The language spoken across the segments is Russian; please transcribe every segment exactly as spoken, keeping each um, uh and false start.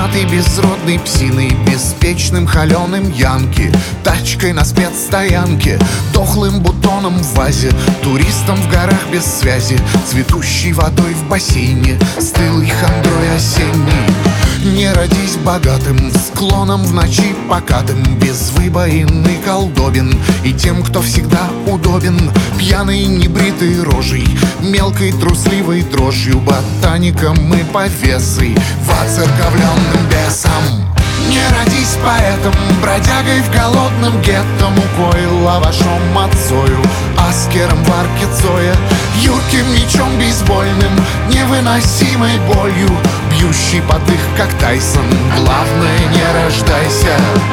лохматой, безродной псиной, беспечным холеным янки, тачкой на спецстоянке, дохлым бутоном в вазе, туристом в горах без связи, цветущей водой в бассейне, стылой хандрой осенней. Не родись богатым, склоном в ночи покатым, без выбоин и колдобин, и тем, кто всегда удобен, пьяной небритой рожей, мелкой трусливой дрожью, ботаником и повесой, воцерковленным бесом. Не родись поэтом, бродягой в голодном гетто, мукой, лавашом, отцою, аскером в арке Цоя, юрким мечом бейсбольным, невыносимой болью, бьющий под их, как Тайсон. Главное, не рождайся.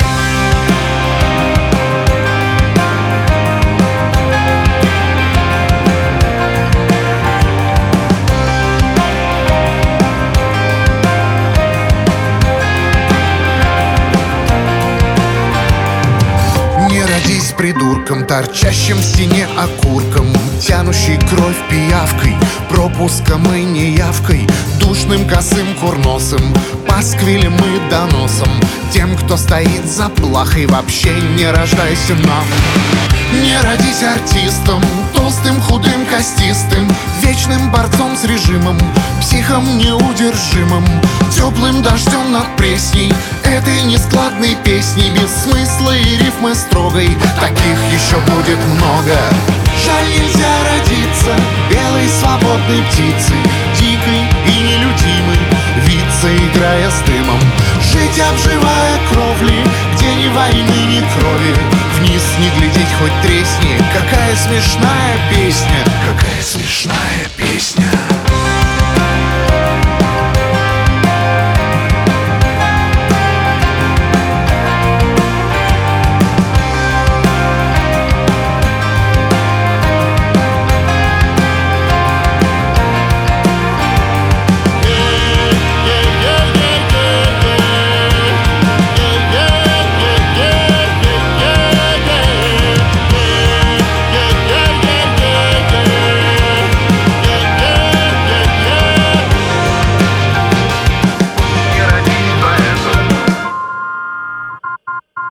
Придурком, торчащим в стене окурком, тянущий кровь пиявкой, пропуском и неявкой, душным косым курносом, пасквилем и доносом. Тем, кто стоит за плахой, вообще не рождайся нам. Не родись артистом, толстым, худым, костистым, вечным борцом с режимом, психом неудержимым, теплым дождем над Пресней, этой нескладной песней, без смысла и рифмы строгой. Таких еще будет много. Жаль, нельзя родиться белой свободной птицей, дикой и нелюдимой, виться, играя с дымом, жить, обживая кровли, где ни войны, ни крови, вниз не глядеть, хоть тресни. Какая смешная песня, какая смешная песня.